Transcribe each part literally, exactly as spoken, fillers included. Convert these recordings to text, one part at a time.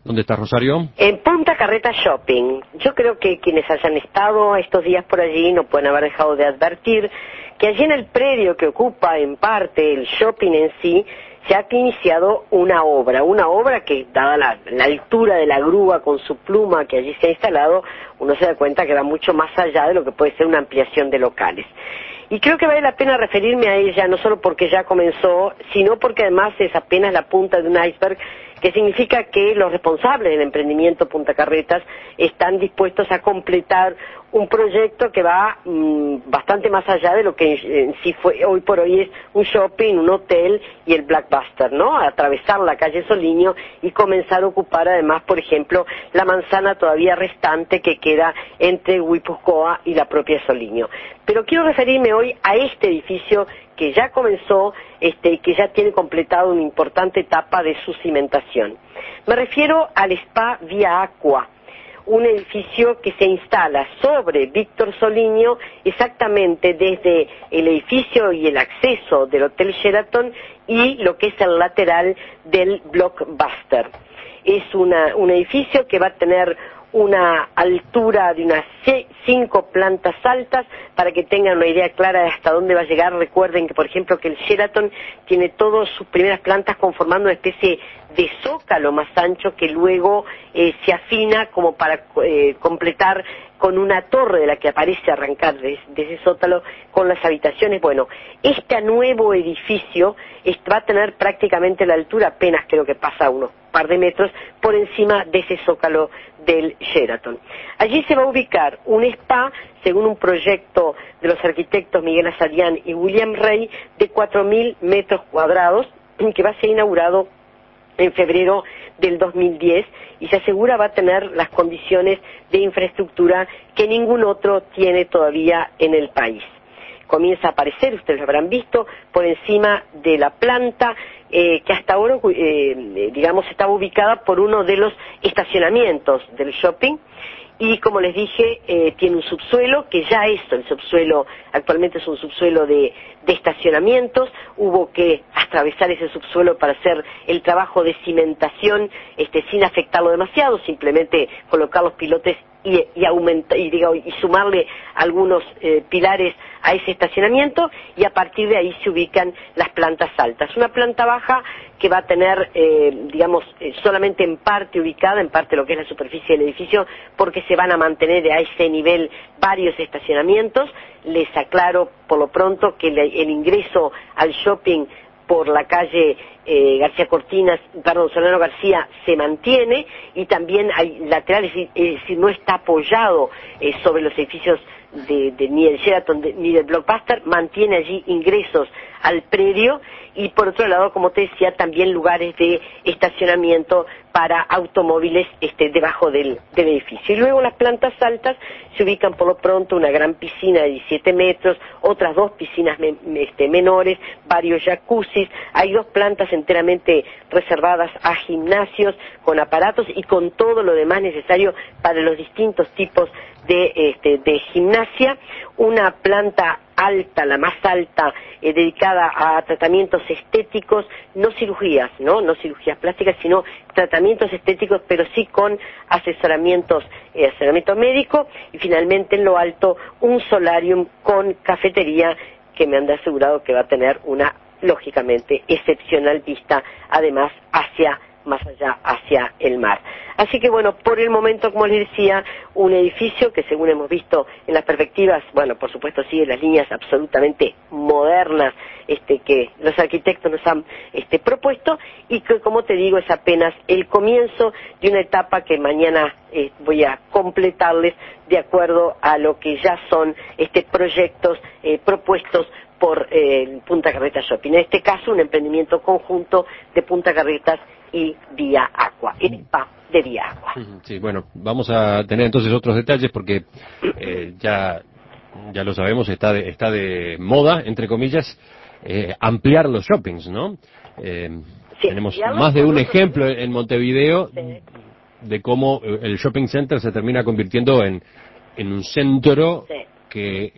¿Dónde está Rosario? En Punta Carretas Shopping. Yo creo que quienes hayan estado estos días por allí no pueden haber dejado de advertir que allí en el predio que ocupa en parte el shopping en sí, se ha iniciado una obra, una obra que, dada la, la altura de la grúa con su pluma que allí se ha instalado, uno se da cuenta que va mucho más allá de lo que puede ser una ampliación de locales. Y creo que vale la pena referirme a ella, no solo porque ya comenzó, sino porque además es apenas la punta de un iceberg, que significa que los responsables del emprendimiento Punta Carretas están dispuestos a completar un proyecto que va mmm, bastante más allá de lo que en, en sí fue, hoy por hoy es un shopping, un hotel y el Blockbuster, ¿no? Atravesar la calle Soliño y comenzar a ocupar además, por ejemplo, la manzana todavía restante que queda entre Guipúzcoa y la propia Soliño. Pero quiero referirme hoy a este edificio que ya comenzó este, y que ya tiene completado una importante etapa de su cimentación. Me refiero al Spa Vía Aqua, un edificio que se instala sobre Víctor Soliño, exactamente desde el edificio y el acceso del Hotel Sheraton y lo que es el lateral del Blockbuster. Es una, un edificio que va a tener una altura de unas cinco plantas altas, para que tengan una idea clara de hasta dónde va a llegar. Recuerden que, por ejemplo, que el Sheraton tiene todas sus primeras plantas conformando una especie de zócalo más ancho que luego eh, se afina como para eh, completar con una torre de la que aparece arrancar de, de ese zócalo con las habitaciones. Bueno, este nuevo edificio va a tener prácticamente la altura, apenas creo que pasa unos par de metros, por encima de ese zócalo del Sheraton. Allí se va a ubicar un spa, según un proyecto de los arquitectos Miguel Azarian y William Rey, de cuatro mil metros cuadrados, que va a ser inaugurado en febrero del dos mil diez y se asegura va a tener las condiciones de infraestructura que ningún otro tiene todavía en el país. Comienza a aparecer, ustedes lo habrán visto, por encima de la planta eh, que hasta ahora, eh, digamos, estaba ubicada por uno de los estacionamientos del shopping. Y como les dije, eh, tiene un subsuelo, que ya es el subsuelo, actualmente es un subsuelo de, de estacionamientos. Hubo que atravesar ese subsuelo para hacer el trabajo de cimentación este, sin afectarlo demasiado, simplemente colocar los pilotes y, y, aumenta, y, digo, y sumarle algunos eh, pilares a ese estacionamiento, y a partir de ahí se ubican las plantas altas. Una planta baja que va a tener, eh, digamos, eh, solamente en parte ubicada, en parte lo que es la superficie del edificio, porque se van a mantener a ese nivel varios estacionamientos. Les aclaro por lo pronto que le, el ingreso al shopping por la calle eh, García Cortinas, perdón, Solano García, se mantiene, y también hay laterales, es decir, no está apoyado eh, sobre los edificios de, de ni del Sheraton de, ni del Blockbuster, mantiene allí ingresos al predio, y por otro lado, como te decía, también lugares de estacionamiento para automóviles este, debajo del, del edificio. Y luego en las plantas altas se ubican por lo pronto una gran piscina de diecisiete metros, otras dos piscinas me, este, menores, varios jacuzzis, hay dos plantas enteramente reservadas a gimnasios con aparatos y con todo lo demás necesario para los distintos tipos de, este, de gimnasia, una planta alta, la más alta, eh, dedicada a tratamientos estéticos, no cirugías, ¿no? No cirugías plásticas, sino tratamientos estéticos, pero sí con asesoramientos, eh, asesoramiento médico, y finalmente en lo alto un solarium con cafetería que me han asegurado que va a tener una, lógicamente, excepcional vista, además hacia más allá, hacia el mar. Así que bueno, por el momento, como les decía, un edificio que según hemos visto en las perspectivas, bueno, por supuesto sigue las líneas absolutamente modernas este, que los arquitectos nos han este, propuesto, y que, como te digo, es apenas el comienzo de una etapa que mañana eh, voy a completarles de acuerdo a lo que ya son este, proyectos eh, propuestos por eh, Punta Carretas Shopping. En este caso, un emprendimiento conjunto de Punta Carretas y Vía Aqua, el spa de Vía Aqua. Sí, bueno, vamos a tener entonces otros detalles porque eh, ya ya lo sabemos, está de, está de moda, entre comillas, eh, ampliar los shoppings, ¿no? Eh, sí, tenemos más de un ejemplo en Montevideo sí. de cómo el shopping center se termina convirtiendo en, en un centro sí. que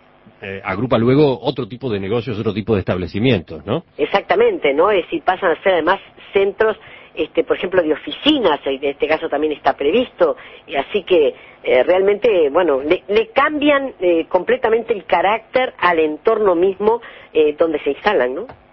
Eh, agrupa luego otro tipo de negocios, otro tipo de establecimientos, ¿no? Exactamente, ¿no? Es decir, pasan a ser además centros este, por ejemplo, de oficinas, y en este caso también está previsto, y así que eh, realmente, bueno, le, le cambian eh, completamente el carácter al entorno mismo eh, donde se instalan, ¿no?